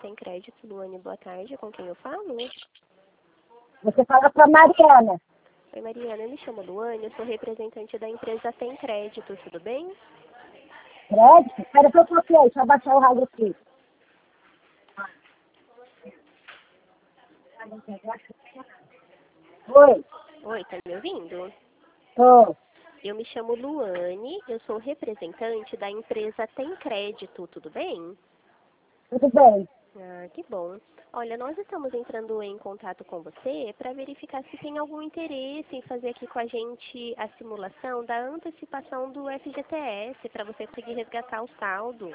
Sem Crédito, Luane, boa tarde. Com quem eu falo? Você fala para Mariana. Oi, Mariana, eu me chamo Luane, eu sou representante da empresa Sem Crédito, tudo bem? Crédito? Espera só um pouquinho, deixa eu abaixar o rádio aqui. Oi. Oi, tá me ouvindo? Tô. Eu me chamo Luane, eu sou representante da empresa Tem Crédito, tudo bem? Tudo bem. Ah, que bom. Olha, nós estamos entrando em contato com você para verificar se tem algum interesse em fazer aqui com a gente a simulação da antecipação do FGTS para você conseguir resgatar o saldo.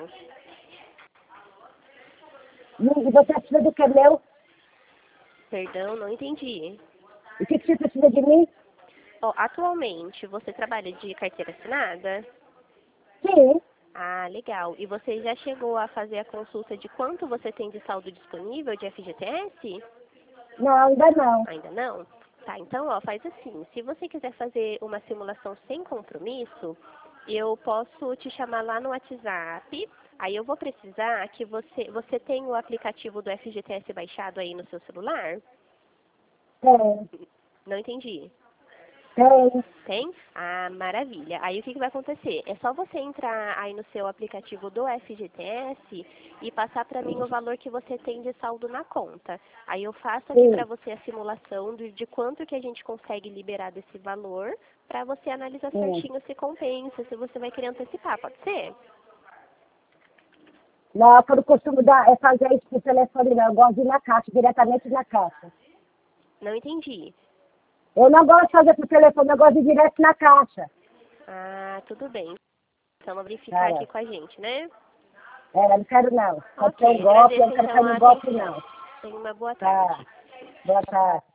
E você precisa do que é meu? Perdão, não entendi. O que você precisa de mim? Ó, atualmente, você trabalha de carteira assinada? Sim. Ah, legal. E você já chegou a fazer a consulta de quanto você tem de saldo disponível de FGTS? Não, ainda não. Ainda não? Tá, então, ó, faz assim. Se você quiser fazer uma simulação sem compromisso, eu posso te chamar lá no WhatsApp. Aí eu vou precisar que você tem o aplicativo do FGTS baixado aí no seu celular? Tem. Não entendi. Tem. Tem? Ah, maravilha. Aí o que vai acontecer? É só você entrar aí no seu aplicativo do FGTS e passar para mim o valor que você tem de saldo na conta. Aí eu faço aqui para Sim. você a simulação de quanto que a gente consegue liberar desse valor para você analisar Sim. certinho se compensa, se você vai querer antecipar, pode ser? Não, eu não costumo fazer isso por telefone, não. Eu gosto de ir na caixa, diretamente na caixa. Não entendi. Eu não gosto de fazer por telefone, eu gosto de ir direto na caixa. Ah, tudo bem. Então vou verificar aqui com a gente, né? Não quero não. Pode ser um Ok, golpe, eu não agradeço quero então cair a no golpe atenção. não. Tenha uma boa Tá. tarde. Boa tarde.